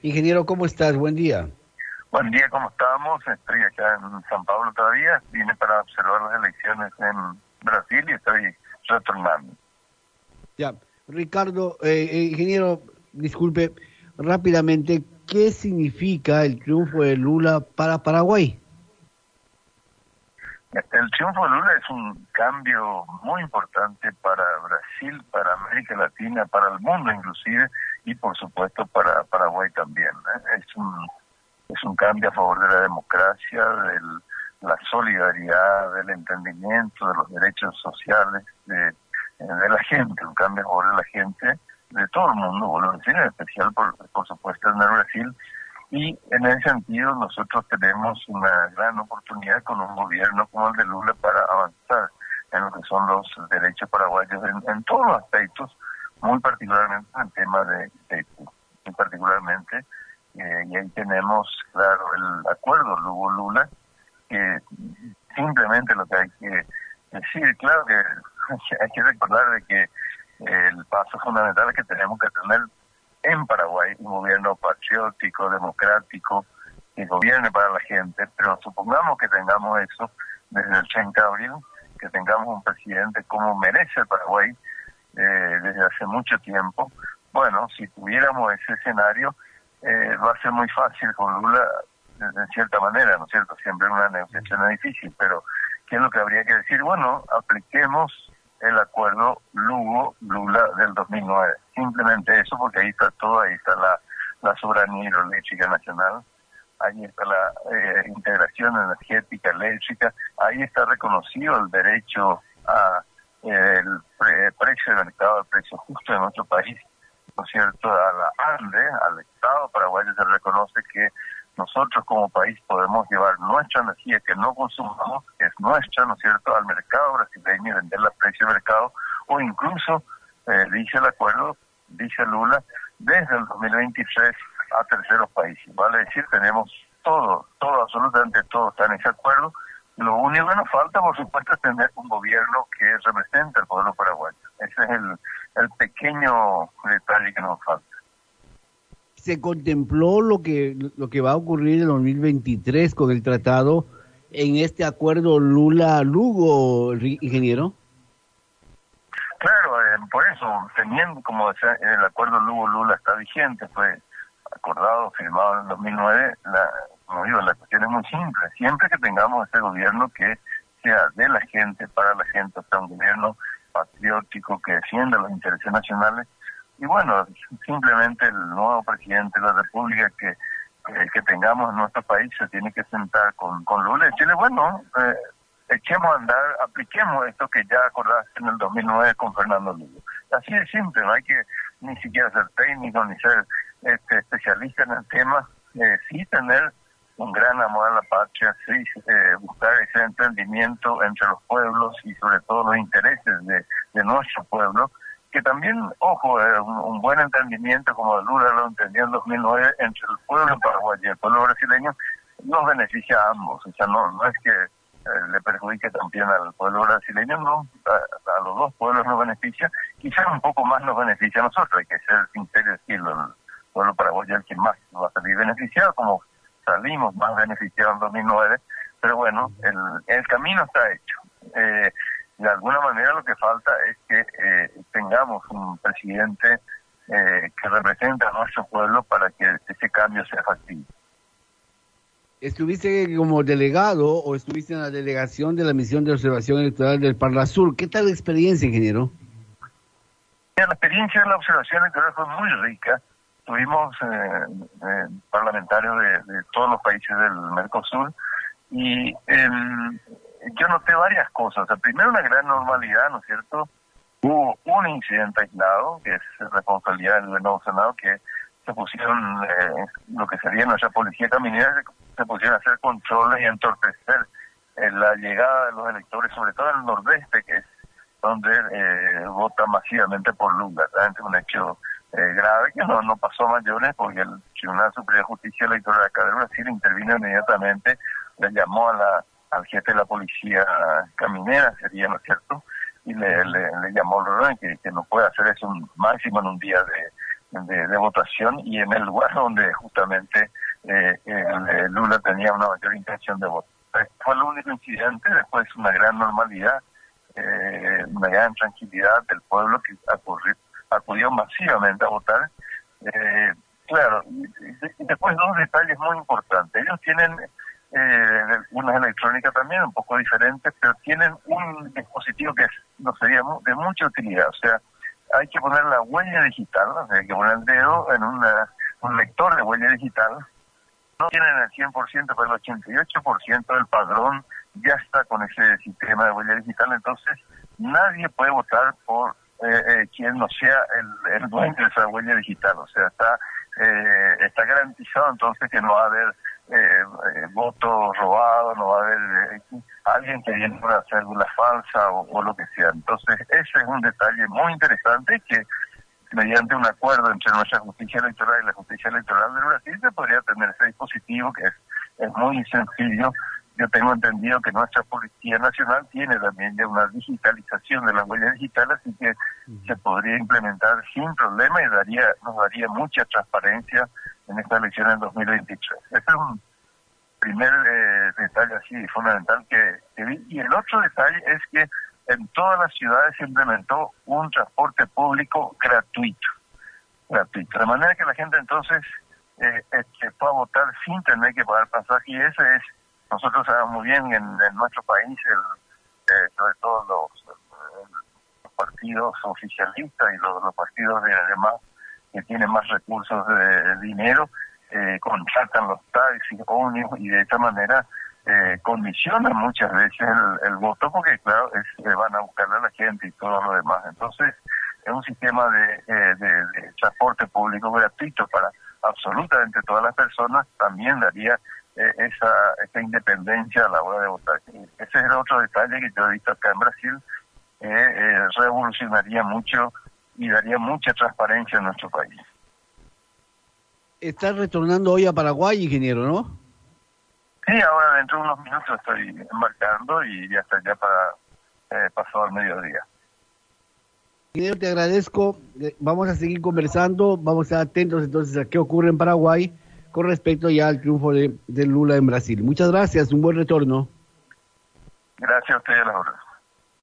Ingeniero, ¿cómo estás? Buen día. Buen día, ¿cómo estamos? Estoy acá en San Pablo todavía. Vine para observar las elecciones en Brasil y estoy retornando. Ya, Ricardo, ingeniero, disculpe rápidamente, ¿qué significa el triunfo de Lula para Paraguay? El triunfo de Lula es un cambio muy importante para Brasil, para América Latina, para el mundo inclusive, y por supuesto para Paraguay también, ¿eh? Es un cambio a favor de la democracia, de la solidaridad, del entendimiento, de los derechos sociales de la gente, un cambio a favor de la gente, de todo el mundo, vuelvo a decir, en especial por supuesto en el Brasil. Y en ese sentido nosotros tenemos una gran oportunidad con un gobierno como el de Lula para avanzar en lo que son los derechos paraguayos en todos los aspectos, muy particularmente en el tema de muy particularmente. Y ahí tenemos, claro, el acuerdo Lugo-Lula, que simplemente lo que hay que decir, claro que hay que recordar de que el paso fundamental es que tenemos que tener en Paraguay un gobierno patriótico, democrático, que gobierne para la gente, pero supongamos que tengamos eso desde el 30 de abril, que tengamos un presidente como merece el Paraguay desde hace mucho tiempo. Bueno, si tuviéramos ese escenario, va a ser muy fácil con Lula, en cierta manera, ¿no es cierto? Siempre una negociación es difícil, pero ¿qué es lo que habría que decir? Bueno, apliquemos el acuerdo Lugo-Lula del 2009. Simplemente eso, porque ahí está todo, ahí está la soberanía hidroeléctrica nacional, ahí está la integración energética eléctrica, ahí está reconocido el derecho a el precio de mercado, el precio justo de nuestro país, ¿no es cierto? A la ANDE, al Estado paraguayo se reconoce que nosotros como país podemos llevar nuestra energía que no consumamos, que es nuestra, ¿no es cierto?, al mercado brasileño y venderla a precio de mercado, o incluso, dice el acuerdo, dice Lula, desde el 2023 a terceros países. Vale decir, tenemos todo, absolutamente todo está en ese acuerdo. Lo único que nos falta, por supuesto, es tener un gobierno que represente al pueblo paraguayo. Ese es el pequeño detalle que nos falta. ¿Se contempló lo que va a ocurrir en 2023 con el tratado en este acuerdo Lula-Lugo, ingeniero? Claro, por eso, teniendo, como decía, el acuerdo Lugo-Lula está vigente, fue acordado, firmado en el 2009, como digo, la cuestión es muy simple. Siempre que tengamos ese gobierno que sea de la gente, para la gente, o sea, un gobierno patriótico que defienda los intereses nacionales, y bueno, simplemente el nuevo presidente de la República que tengamos en nuestro país se tiene que sentar con Lula y decirle, bueno, echemos a andar, apliquemos esto que ya acordaste en el 2009 con Fernando Lugo. Así de simple, no hay que ni siquiera ser técnico ni ser especialista en el tema, sí tener un gran amor a la patria, sí buscar ese entendimiento entre los pueblos y sobre todo los intereses de nuestro pueblo, que también, ojo, un buen entendimiento como Lula lo entendió en 2009 entre el pueblo paraguayo y el pueblo brasileño, nos beneficia a ambos. O sea, no es que le perjudique también al pueblo brasileño, no, a los dos pueblos nos beneficia, quizás un poco más nos beneficia a nosotros, hay que ser sincero y decirlo, el pueblo paraguayo es el que más va a salir beneficiado, como salimos más beneficiados en 2009, pero bueno, el camino está hecho. De alguna manera lo que falta es que tengamos un presidente que represente a nuestro pueblo para que ese cambio sea factible. ¿Estuviste como delegado o estuviste en la delegación de la misión de observación electoral del Parlasur? ¿Qué tal la experiencia, ingeniero? La experiencia de la observación electoral fue muy rica. Tuvimos parlamentarios de todos los países del Mercosur y yo noté varias cosas. O sea, primero, una gran normalidad, ¿no es cierto? Hubo un incidente aislado, que es responsabilidad del nuevo Senado, que se pusieron, lo que sería nuestra policía caminera, se pusieron a hacer controles y a entorpecer la llegada de los electores, sobre todo en el nordeste, que es donde votan masivamente por Lula. Realmente un hecho grave que no pasó a mayores, porque el Tribunal Superior de Justicia Electoral de acá de Brasil intervino inmediatamente, le llamó al jefe de la policía caminera, sería, ¿no es cierto?, y le llamó al orden que no puede hacer eso máximo en un día de votación y en el lugar donde justamente Lula tenía una mayor intención de voto. Fue el único incidente, después una gran normalidad, una gran tranquilidad del pueblo que acudió masivamente a votar. Claro, y después dos detalles muy importantes. Ellos tienen unas electrónicas también un poco diferentes, pero tienen un dispositivo que no sería de mucha utilidad. O sea, hay que poner la huella digital, o sea, hay que poner el dedo en un lector de huella digital. No tienen el 100%, pero el 88% del padrón ya está con ese sistema de huella digital. Entonces, nadie puede votar por quien no sea el dueño de esa huella digital. O sea, está garantizado entonces que no va a haber votos robados, no va a haber alguien que viene con una cédula falsa o lo que sea. Entonces, ese es un detalle muy interesante que mediante un acuerdo entre nuestra justicia electoral y la justicia electoral de Brasil se podría tener ese dispositivo que es muy sencillo. Yo tengo entendido que nuestra Policía Nacional tiene también ya una digitalización de las huellas digitales, así que se podría implementar sin problema y nos daría mucha transparencia en esta elección en 2023. Ese es un primer detalle así fundamental que vi. Y el otro detalle es que en todas las ciudades se implementó un transporte público gratuito. De manera que la gente entonces pueda votar sin tener que pagar pasaje, y ese es, nosotros sabemos muy bien en nuestro país, sobre todo los partidos oficialistas y los partidos además que tienen más recursos de dinero, contratan los taxis, ómnibus, y de esta manera condicionan muchas veces el voto, porque claro, van a buscarle a la gente y todo lo demás. Entonces, es un sistema de transporte público gratuito para absolutamente todas las personas, también daría esa independencia a la hora de votar. Ese es el otro detalle que yo he visto acá en Brasil, revolucionaría mucho y daría mucha transparencia en nuestro país. Estás retornando hoy a Paraguay, ingeniero, ¿no? Sí, ahora dentro de unos minutos estoy embarcando y ya está ya para pasado al mediodía. Ingeniero, te agradezco. Vamos a seguir conversando, vamos a estar atentos entonces a qué ocurre en Paraguay con respecto ya al triunfo de Lula en Brasil. Muchas gracias, un buen retorno. Gracias a ustedes, las horas.